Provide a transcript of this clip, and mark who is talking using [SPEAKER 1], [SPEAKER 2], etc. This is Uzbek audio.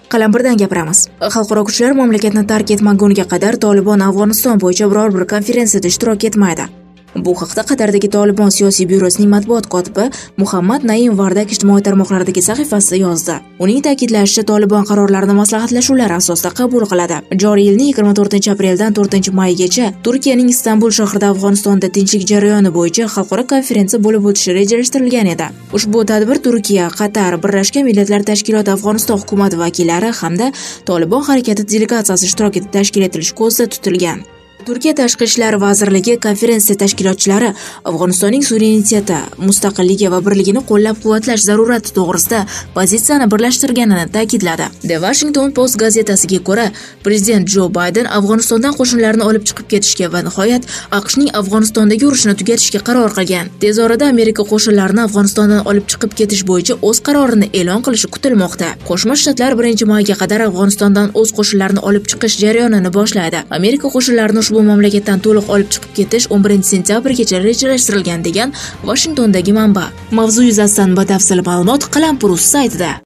[SPEAKER 1] Qalampirdan gapiramiz. Xalqaro kuchlar mamlakatni tark etmaguniga qadar Tolibon Afg'oniston bo'yicha biror bir konferensiyada ishtirok etmaydi. Bu haqda Qatardagi Tolibon siyosiy byurosining matbuot kotibi Muhammad Naim Vardak ijtimoiy tarmoqlardagi sahifasida yozdi. Uning ta'kidlashicha, Tolibon qarorlarini maslahatlashuvlar asosida qabul qiladi. Joriy yilning 24-apreldan 4-maygacha Turkiyaning Istanbul shahrida Afg'onistonda tinchlik jarayoni bo'yicha xalqaro konferensiya bo'lib o'tishi rejalashtirilgan edi. Ushbu tadbir Turkiya, Qatar, Birlashgan Millatlar Tashkiloti Afg'oniston hukumati vakillari hamda Tolibon harakati delegatsiyasi ishtirokida tashkil etilishi ko'zda tutilgan. Turkiya Tashqi ishlar vazirligi konferensiya tashkilotchilari Afg'onistonning suvereniteti, mustaqilligi va birligini qo'llab-quvvatlash zarurati to'g'risida pozitsiyani birlashtirganini ta'kidladi. The Washington Post gazetasiga ko'ra, prezident Jo Bayden Afg'onistondan qo'shinlarni olib chiqib ketishga va nihoyat AQShning Afg'onistondagi urushni tugatishga qaror qilgan. Tez orada Amerika qo'shinlarini Afg'onistondan olib chiqib ketish bo'yicha o'z qarorini e'lon qilishi kutilmoqda. Qo'shma Shtatlar 1-mayga qadar Afg'onistondan o'z qo'shinlarini olib chiqish jarayonini boshlaydi. Amerika qo'shinlarini ushbu mamlakatdan to'liq olib chiqib ketish 11-sentyabrgacha rejalashtirilgan degan Washingtondagi manba. Mavzu yuzasidan batafsil ma'lumot Qalampir.uz saytida.